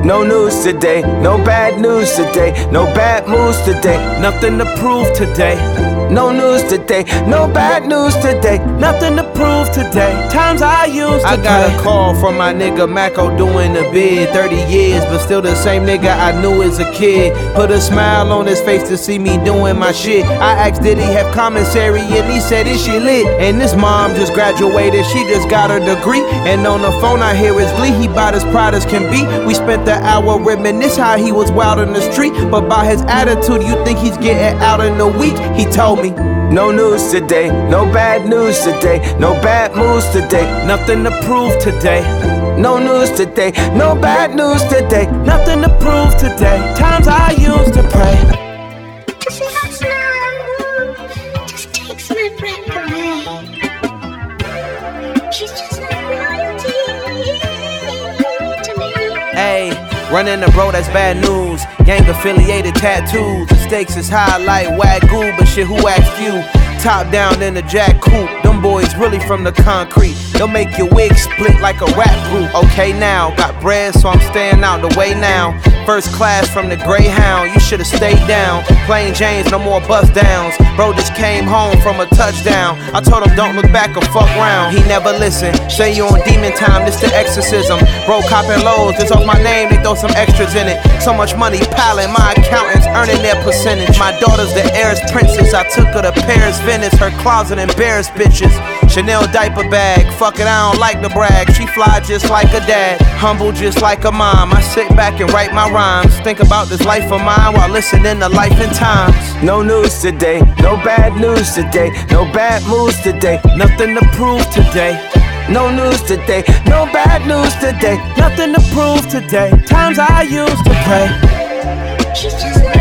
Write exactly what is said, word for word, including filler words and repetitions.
No news today, no bad news today, no bad moves today, Nothing to prove today. no news today, no bad news today. Nothing to prove today. Times I used to I got pray. a call from my nigga Mako doing the bid. thirty years, but still the same nigga I knew as a kid. Put a smile on his face to see me doing my shit. I asked, did he have commissary? And he said, is she lit? And his mom just graduated, she just got her degree. And on the phone I hear his glee, he bout as proud as can be. We spent the hour reminisce how he was wild in the street. But by his attitude, you think he's getting out in a week? He told me, No news today, no bad news today, no bad moves today, Nothing to prove today. no news today, no bad news today. Nothing to prove today. Times I used to pray. Cause your smile just takes my breath away. She's just like royalty to me. hey, running the bro, that's bad news. Gang affiliated tattoos. The stakes is high like Wagyu, but shit, who asked you? Top down in the jack coupe. Them boys really from the concrete. They'll make your wig split like a rap group. Okay now, got bread, so I'm staying out the way now. First class from the Greyhound, you should've stayed down. Plain James, no more bust downs. Bro just came home from a touchdown. I told him don't look back or fuck round. He never listened. Say you on demon time, this the exorcism. Bro copping lows, just off my name, they throw some extras in it. So much money piling, my accountants earning their percentage. My daughter's the heiress princess, I took her to Paris, Venice. Her closet embarrassed bitches. Chanel diaper bag, fuck it, I don't like to brag. She fly just like a dad, humble just like a mom. I sit back and write my rhymes, think about this life of mine while listening to Life and Times. No news today, no bad news today, no bad moves today, Nothing to prove today. no news today, no bad news today. Nothing to prove today. Times I used to pray. She's just like